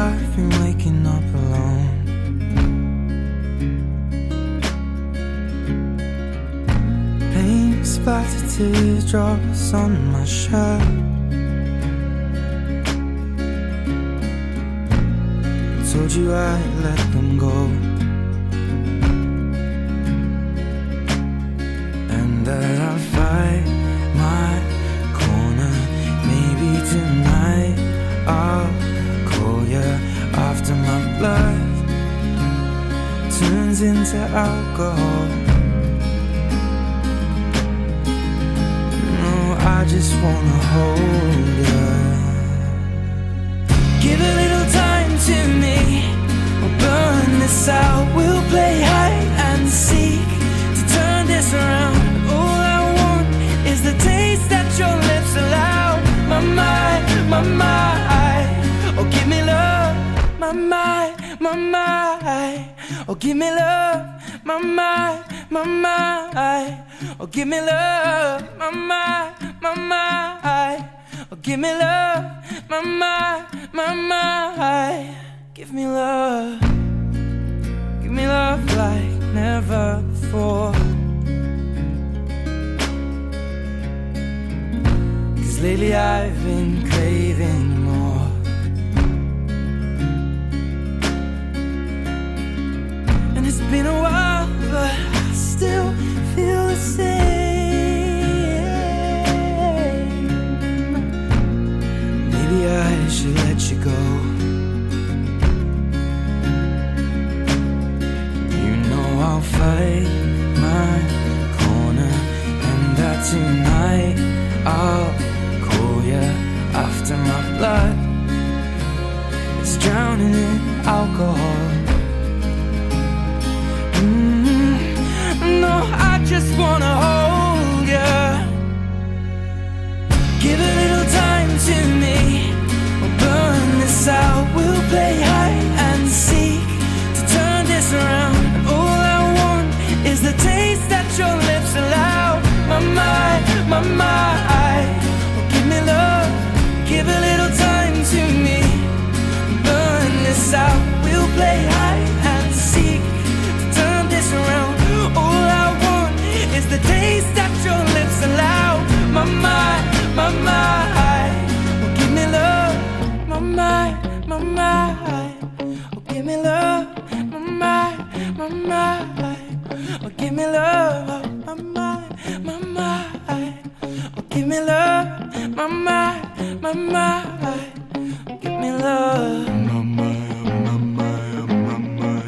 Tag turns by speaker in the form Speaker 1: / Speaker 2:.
Speaker 1: I've been waking up alone. Paint splattered teardrops on my shirt. Told you I'd let them go, and that I'll fight my corner. Maybe tonight I'll call you after my blood turns into alcohol. No, I just wanna hold you. Give a little time to me, we'll burn this out. We'll play hide and seek to turn this around. All I want is the taste that your lips allow. My mind, oh give me love. My mind, oh give me love. My mind, oh give me love. My mind, oh give me love. My mind, give me love. Give me love like never before. 'Cause lately I've been craving more. And it's been a while, but I still feel the same. Maybe I should let you go. You know I'll fight my corner, and that tonight I'll call you after my blood is drowning in alcohol. No, I just wanna hold you. Give a little time to me, we'll burn this out. We'll play hide and seek to turn this around. And all I want is the taste that your lips allow. My mind, oh give me love. Give a little time to me, burn this out. We'll play hide and seek to turn this around. All I want is the taste that your lips allow. My mind, oh give me love. My mind, oh give me love. My mind, oh give me love. My mind, oh give me love. My mind, oh give me love.